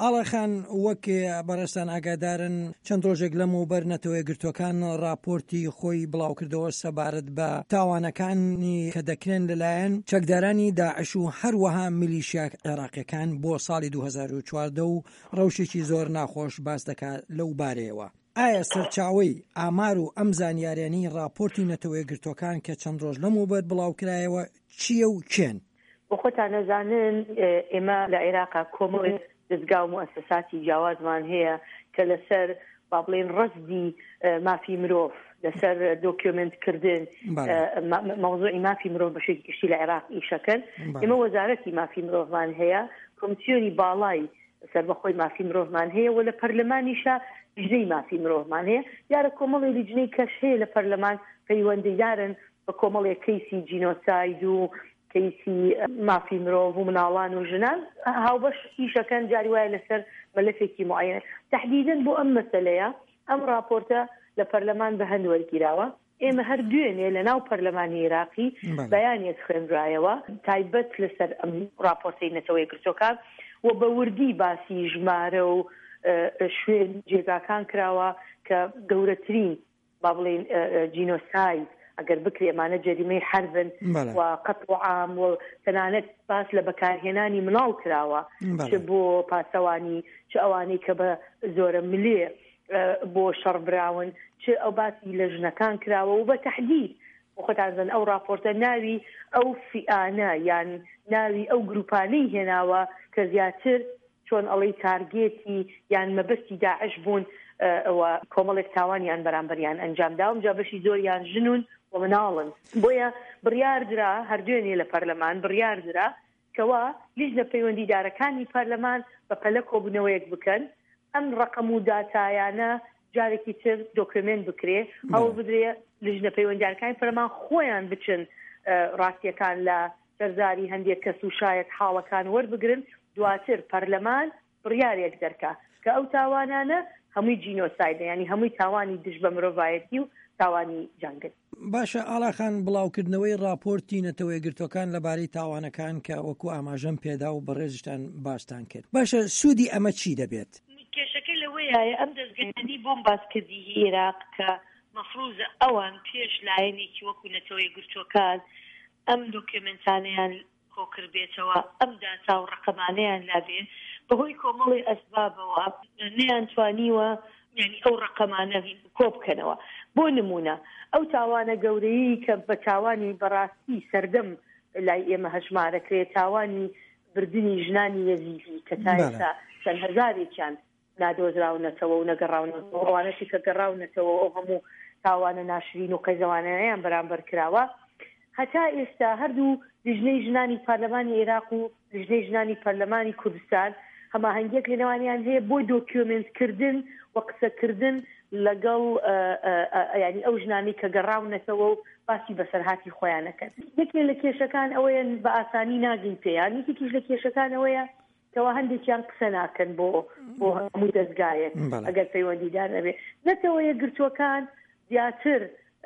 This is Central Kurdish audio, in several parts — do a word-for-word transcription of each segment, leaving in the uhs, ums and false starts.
ئاڵەخان وەک بەڕێستان ئاگادارن چەند ڕۆژێک لەمەوبەر نەتەوەی گرتوەکان راپۆرتی خۆی بڵاو کردەوە سەبارەت بە تاوانەکانی کە دەکرێن لەلایەن چەکدارانی داعش و هەروەها میلیشیا عێراقیەکان بۆ ساڵی دوو هەزار و چواردە و ڕەوشێکی زۆر ناخۆش باس دەکات لەو بارەیەوە. ئایا سەرچاوەی ئامار و ئەم زانیاریانی راپۆرتی نەتەوەی گرتوەکان کە چەند ڕۆژ لەمەوبەر بڵاو کرایەوە چییە و کێن؟ بۆ خۆتان نەزانن ئێمە لە عێراقا کۆمەڵی دەستگا و موسساتی جیاوازمان هەیە کە لەسەر با بڵێن ڕەسدی مافی مرۆڤ لەسەر دۆکیومنتکردن مەوزوعی مافی مرۆڤ بەشێکی گشتی لە عێراق ئیشەکەن. ئێمە وەزارەتی مافی مرۆڤمان هەیە، کۆمسیۆنی باڵای سەربەخۆی مافی مرۆڤمان هەیە و لە پەرلەمانیشە لیژنەی مافی مرۆڤمان هەیە. دیارە کۆمەڵی لیژنەی کەش هەیە لە پەرلەمان پەیوەندیدارن بە کۆمەڵێک کەیسی جینۆساید و کەیسی مافی مرۆڤ و مناڵان و ژنان هاوبەش ئیشەکەن جاری وایە لەسەر مەلەفێکی معەنە. تەحدیداً بۆ ئەم مەسەلەیە ئەم راپۆرتە لە پەرلەمان بە هەند وەرگیراوە. ئێمە هەر دوێنێ لە ناو پەرلەمانی عێراقی بەیانێک خوێنرایەوە تایبەت لەسەر ئەم راپۆرتەی نەتەوەی گرتوەکان و بە وردی باسی ژمارە و شوێن جێگاکان کراوە کە گەورەترین با بڵێن جینۆساید ئەگەر بکرێ ئەمانە جەریمەی حربن و قەتڵ عام و تەنانەت باس لە بەکارهێنانی مناڵ کراوە چ بۆ پاسەوانی چ ئەوانەی کە بە زۆرە ملێ بۆ شەڕبراون چ ئەو باسی لە ژنەکان کراوە و بە تەحدید خۆتانزن ئەو راپۆرتە ناوی ئەو فیئانە یان ناوی ئەو گروپانەی هێناوە کە زیاتر چۆن ئەڵەی تارگێتی یان مەبەستی داعش بوون ئەوە کۆمەڵێک تاوانیان بەرامبەریان ئەنجامداوم جا بەشی زۆریان ژنون و مناڵن. بۆیە بڕیاردرا هەردوێنێ لە پەرلەمان بڕیاردرا کەوا لیژنە پەیوەندیدارەکانی پەرلەمان بە پەلە کۆبوونەوەیەک بکەن ئەم ڕقم و داتایانە جارێکی تر دۆکمنت بکرێ هەوڵ بدرێ لیژنە پەیوەندیدارەکانی پەرلەمان خۆیان بچن ڕاستیەکان لە سەرزاری هەندێک کەس و شایەت حاڵەکان وەربگرن دواتر پەرلەمان بڕیارێک دەرکا کە ئەو تاوانانە هەمووی جینۆسایدە ینی هەمووی تاوانی دژ بە مرۆڤایەتی و تاوانی جەنگن. باشە ئاڵاخان بڵاوکردنەوەی راپۆرتی نەتەوەی گرتوەکان لەبارەی تاوانەکان کە وەکو ئاماژەم پێدا و بەڕێزشتان باشتان کرد. باشە سوودی ئەمە چی دەبێت؟ کێشەکە لەوەیە ئەم دەستگایانی بۆم باسکردی عێراق کە مەفروزە ئەوان پێش لایەنێکی وەکو نەتەوەی گرتوەکان ئەم دۆکیومنتانەیان کۆکرد بێتەوە ئەم داتا و ڕقەمانەیان لابێت بەهۆی کۆمەڵی ئەسبابەوە نەیانتوانیوە یعنی ئەو ڕقەمانە کۆ بکەنەوە. بۆ نمونە ئەو تاوانە گەورەی کە بە تاوانی بەڕاستی سەردەم لای ئێمە هەژمارەکرێت تاوانی بردننی ژنانی یەزیدی کە تا ئێستا چەند هەزارێکیان نادۆزراونەتەوە و نەگەڕاونەوە ئەوانەشی کە گەڕاونەتەوە ئەو هەموو تاوانە ناشرین و قەیزەوانەیان بەرامبەر کراوە هەتا ئێستا هەردوو لیژنەی ژنانی پارلەمانی عێراق و لیژنەی ژنانی پەرلەمانی کوردستان هەماهەنگێک لەنێوانیان هەیە بۆ دۆکیومنتکردن و قسەکردن لەگەڵ ینی ئەو ژنانی کە گەڕاونەتەوە و باسی بەسەرهاتی خۆیانەکەن. یەکێ لە کێشەکان ئەوەیە بە ئاسانی ناگین پێیان، یەکێکیش لە کێشەکان ئەوەیە کەوا هەندێکیان قسە ناکەن بۆ بۆ هەموو دەستگایەک ئەگەر پەیوەندیدار نەبێت. نەتەوەیە گرتوەکان زیاتر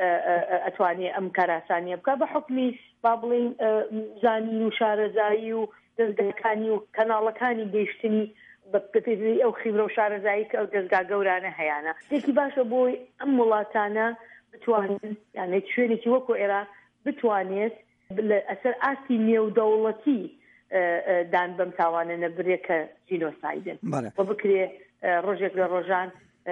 ئەتوانێ ئەم کاراسانیە بکە بە حکمی با بڵێن زانین و شارەزایی و دەستگاکانی و کەناڵەکانی گەیشتنی بەپێی ئەو خیبرە و شارەزایی کە ئەو دەستگا گەورانە هەیەە. یەکی باشە بۆی ئەم وڵاتانە بتوانن یانێت شوێنێکی وەکو عێراق بتوانێت ئەسەر ئاسی نێودەوڵەتی دان بەم تاوانە نەبرێت کە جینۆسایدن بۆ بکرێ ڕۆژێک لە ڕۆژان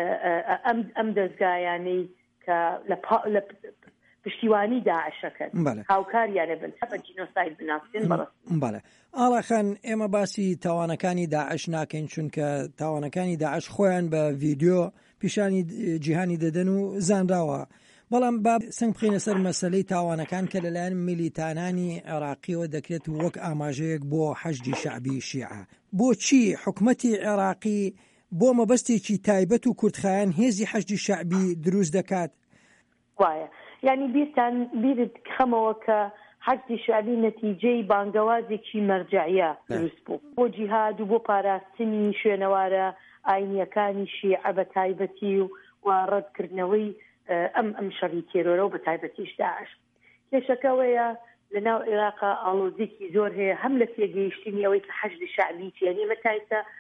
ئەم دەستگایانەی کە لە پشتیوانی داعشەکەن هاوکاریانە بن بە جینۆساید بناسن. بەڵێ ئاڵاخان ئێمە باسی تاوانەکانی داعش ناکەین چونکە تاوانەکانی داعش خۆیان بە ڤیدیۆ پیشانی جیهانی دەدەن و زانراوە. بەڵام با سنگ بخینە سەر مەسەلەی تاوانەکان کە لەلایەن میلیتانانی عێراقیەوە دەکرێت وەک ئاماژەیەک بۆ حەشدی شەعبی شیعە. بۆچی حکومەتی عێراقی بۆ مەبەستێکی تایبەت و کورتخایان هێزی حەشدی شەعبی دروست دەکات؟ وایە یعنی بیرتان بیرت خەمەوە کە حەشدی شەعبی نەتیجەی بانگەوازێکی مەرجعیە دروست بوو بۆ جیهاد و بۆ پاراستنی شوێنەوارە ئاینیەکانی شیعە بە تایبەتی و ڕەتکردنەوەی ئەم ئەم شەڕی تێرۆرە و بە تایبەتیش داعش. کێشەکەوەیە لە ناو عێراقا ئاڵۆزێکی زۆر هەیە هەم لە پێگەیشتنی ئەوەی کە حەشدی شەعبی چیە. ئێمە تا ئێستا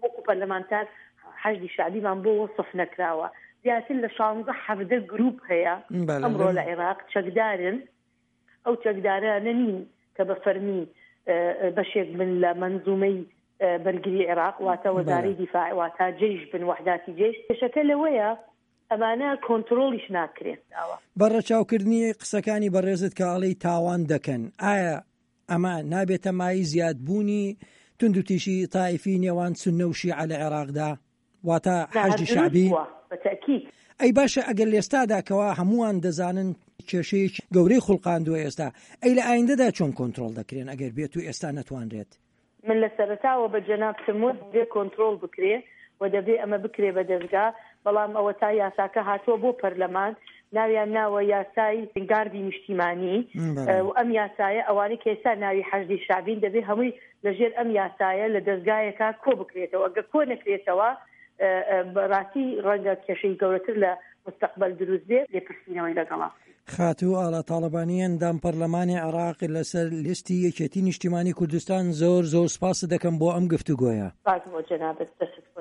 وەکو پەرلەمانتار حەشدی شعبیمان بۆ وەسف نەکراوە زیاتر لە شانزە حەڤدە گروپ هەیە ئەمڕۆ لە عێراق چەکدارن ئەو چەکدارانە نین کە بە فەرمی بەشێک بن لە منزومەی بەرگری عێراق واتە وەزارەی دیفاع واتە جێش بن وحداتی جێش پێشەکە لەوەیە ئەمانە کۆنتترۆلیش ناکرێت بەڕەچاوکردنی قسەکانی بەڕێزت کە ئاڵی تاوان دەکەن ئایا ئەمە نابێتە مای زیادبوونی تونند و تیشی تایفی نێوان سوننە و شیعە لە عێراقدا واتە حەشدی شعبی بەتەکید ئەی باشە ئەگەر لێستاداکەوە هەمووان دەزانن کێشەیەکی گەورەی خوڵقاندووە ئێستا ئەی لە ئایندەدا چۆن کۆنتترۆل دەکرێن ئەگەر بێت و ئێستا نەتوانرێت من لە سەرەتاوە بە جەناب سموت بێ کۆنتترۆل بکرێ و دەبێ ئەمە بکرێ بە دەستگا بەڵام ئەوە تا یاساکە هاتووە بۆ پەرلەمان ناویان ناوە یاسای گاردی نیشتیمانی و ئەم یاسایە ئەوانەی کە ئێستا ناوی حەشدی شعبین دەبێ هەمووی لەژێر ئەم یاسایە لە دەستگایەکە کۆ بکرێتەوە ئەگە کۆ نەکرێتەوە بەڕاستی ڕەنگە کێشەی گەورەتر لە مستەقبل دروست بێت لێپرسینەوەی لەگەڵا خاتوو ئاڵا تاڵبانیان دام پەرلەمانی عێراق لەسەر لیستی یەکێتی نیشتیمانی کوردستان زۆر زۆر سپاس دەکەم بۆ ئەم گفتوگۆیە. باز بۆ جەنابەت دەست